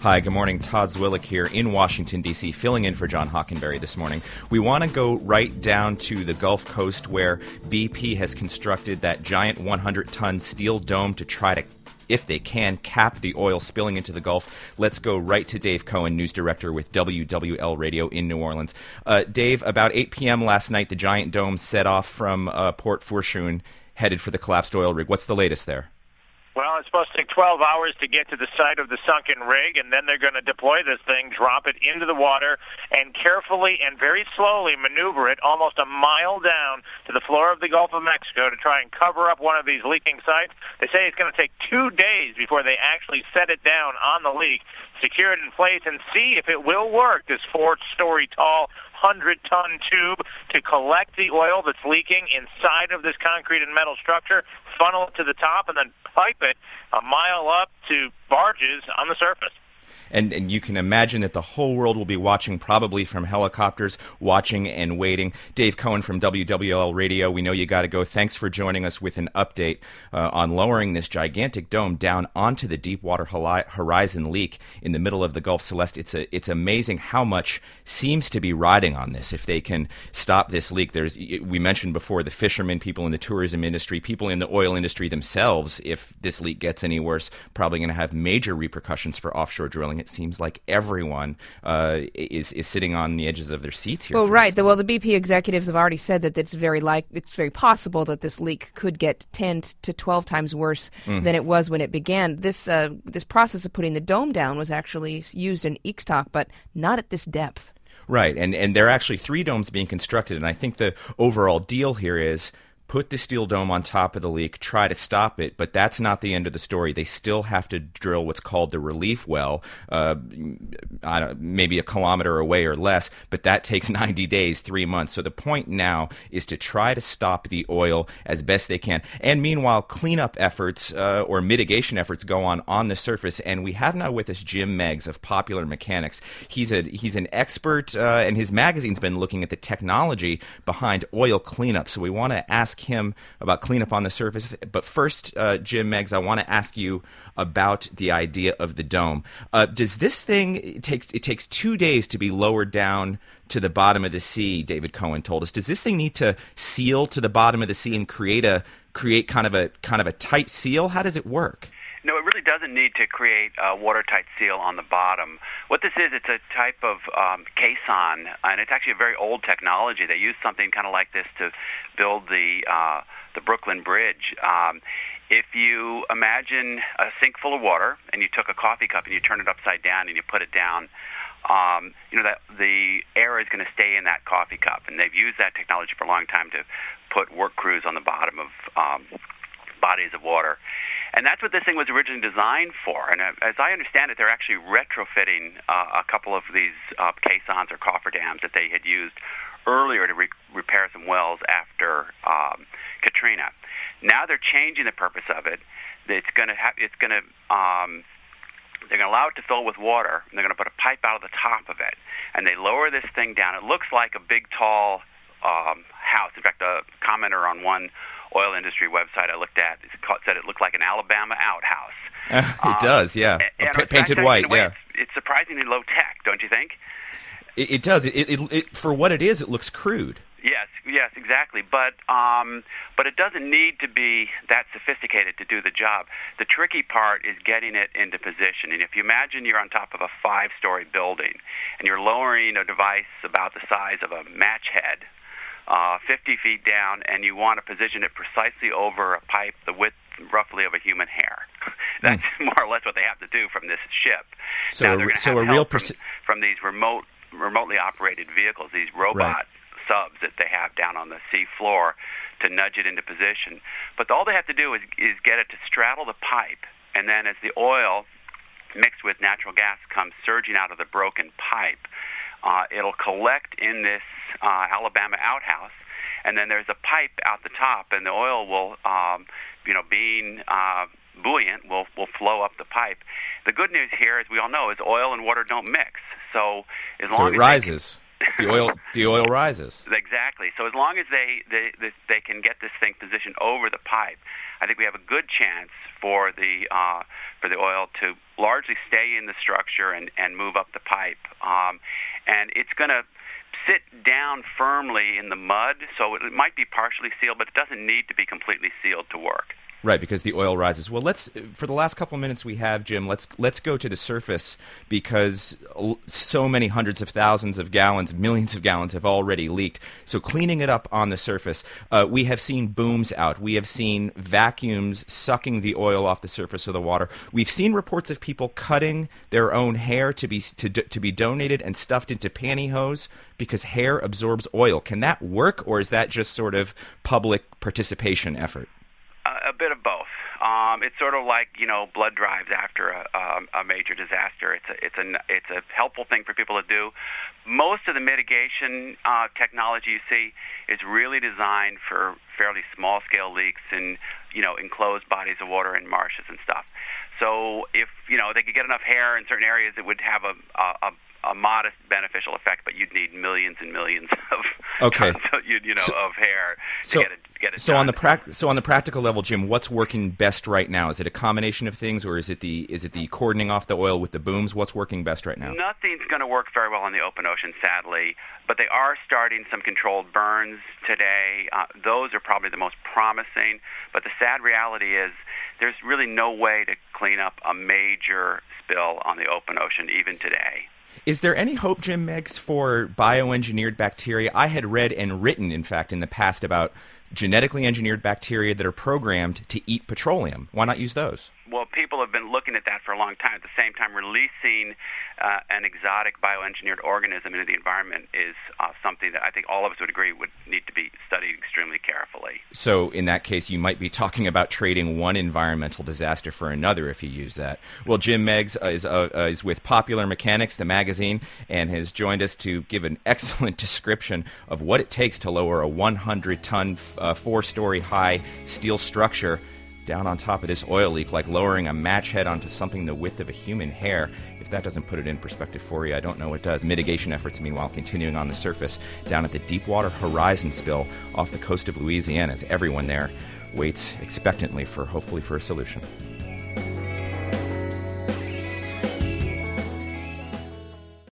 Hi, good morning. Todd Zwillich here in Washington, D.C., filling in for John Hockenberry this morning. We want to go right down to the Gulf Coast where BP has constructed that giant 100-ton steel dome to try to, if they can, cap the oil spilling into the Gulf. Let's go right to Dave Cohen, news director with WWL Radio in New Orleans. Dave, about 8 p.m. last night, the giant dome set off from Port Fourchon, headed for the collapsed oil rig. What's the latest there? Well, it's supposed to take 12 hours to get to the site of the sunken rig, and then they're going to deploy this thing, drop it into the water, and carefully and very slowly maneuver it almost a mile down to the floor of the Gulf of Mexico to try and cover up one of these leaking sites. They say it's going to take 2 days before they actually set it down on the leak, secure it in place, and see if it will work, this 4-story tall 100-ton tube to collect the oil that's leaking inside of this concrete and metal structure, funnel it to the top, and then pipe it a mile up to barges on the surface. And you can imagine that the whole world will be watching, probably from helicopters, watching and waiting. Dave Cohen from WWL Radio, we know you got to go. Thanks for joining us with an update on lowering this gigantic dome down onto the Deepwater Horizon leak in the middle of the Gulf Celeste. It's amazing how much seems to be riding on this. If they can stop this leak, we mentioned before the fishermen, people in the tourism industry, people in the oil industry themselves, if this leak gets any worse, probably going to have major repercussions for offshore drilling. It seems like everyone is sitting on the edges of their seats here. Well, right. The BP executives have already said that it's very possible that this leak could get 10 to 12 times worse than it was when it began. This process of putting the dome down was actually used in Eekstock, but not at this depth. Right, and there are actually 3 domes being constructed, and I think the overall deal here is put the steel dome on top of the leak, try to stop it, but that's not the end of the story. They still have to drill what's called the relief well, maybe a kilometer away or less, but that takes 90 days, 3 months. So the point now is to try to stop the oil as best they can. And meanwhile, cleanup efforts or mitigation efforts go on the surface, and we have now with us Jim Meigs of Popular Mechanics. He's an expert, and his magazine's been looking at the technology behind oil cleanup, so we want to ask him about cleanup on the surface. But first, Jim Meigs, I want to ask you about the idea of the dome. Does this thing, it takes 2 days to be lowered down to the bottom of the sea, David Cohen told us. Does this thing need to seal to the bottom of the sea and create kind of a tight seal? How does it work? No, it really doesn't need to create a watertight seal on the bottom. What this is, it's a type of caisson, and it's actually a very old technology. They used something kind of like this to build the Brooklyn Bridge. If you imagine a sink full of water, and you took a coffee cup and you turn it upside down and you put it down, that the air is going to stay in that coffee cup, and they've used that technology for a long time to put work crews on the bottom of bodies of water. And that's what this thing was originally designed for. And as I understand it, they're actually retrofitting a couple of these caissons or cofferdams that they had used earlier to repair some wells after Katrina. Now they're changing the purpose of it. They're going to allow it to fill with water, and they're going to put a pipe out of the top of it. And they lower this thing down. It looks like a big, tall house. In fact, a commenter on one oil industry website I looked at said it looked like an Alabama outhouse. It does, yeah. Painted white, yeah. It's surprisingly low tech, don't you think? It does. It for what it is, it looks crude. Yes, exactly. But it doesn't need to be that sophisticated to do the job. The tricky part is getting it into position. And if you imagine you're on top of a 5-story building and you're lowering a device about the size of a match head 50 feet down, and you want to position it precisely over a pipe the width roughly of a human hair. That's more or less what they have to do from this ship. So now they're going to have help from these remotely operated vehicles, these robot subs that they have down on the sea floor to nudge it into position. But all they have to do is get it to straddle the pipe, and then as the oil mixed with natural gas comes surging out of the broken pipe, it'll collect in this Alabama outhouse, and then there's a pipe out the top, and the oil will, being buoyant, will flow up the pipe. The good news here, as we all know, is oil and water don't mix. So as long as it rises. the oil rises. Exactly. So as long as they can get this thing positioned over the pipe, I think we have a good chance for the oil to largely stay in the structure and move up the pipe. And it's going to sit down firmly in the mud, so it might be partially sealed, but it doesn't need to be completely sealed to work. Right, because the oil rises. Well, for the last couple of minutes we have, Jim, let's go to the surface, because so many hundreds of thousands of gallons, millions of gallons have already leaked. So cleaning it up on the surface, we have seen booms out. We have seen vacuums sucking the oil off the surface of the water. We've seen reports of people cutting their own hair to be donated and stuffed into pantyhose because hair absorbs oil. Can that work, or is that just sort of public participation effort? A bit of both. It's sort of like, blood drives after a major disaster. It's a helpful thing for people to do. Most of the mitigation technology you see is really designed for fairly small scale leaks in enclosed bodies of water and marshes and stuff. So if they could get enough hair in certain areas, it would have a modest beneficial effect, but you'd need millions and millions of of hair to get it so done. On the practical level, Jim, what's working best right now? Is it a combination of things, or is it the cordoning off the oil with the booms? What's working best right now? Nothing's going to work very well in the open ocean, sadly, but they are starting some controlled burns today. Those are probably the most promising, but the sad reality is there's really no way to clean up a major spill on the open ocean even today. Is there any hope, Jim Meigs, for bioengineered bacteria? I had read and written, in fact, in the past about genetically engineered bacteria that are programmed to eat petroleum. Why not use those? Well, people have been looking at that for a long time. At the same time, releasing an exotic bioengineered organism into the environment is something that I think all of us would agree would need to be studied extremely carefully. So in that case, you might be talking about trading one environmental disaster for another if you use that. Well, Jim Meigs is with Popular Mechanics, the magazine, and has joined us to give an excellent description of what it takes to lower a 100-ton, 4-story high steel structure down on top of this oil leak, like lowering a match head onto something the width of a human hair. If that doesn't put it in perspective for you, I don't know what does. Mitigation efforts, meanwhile, continuing on the surface down at the Deepwater Horizon spill off the coast of Louisiana, as everyone there waits expectantly hopefully for a solution.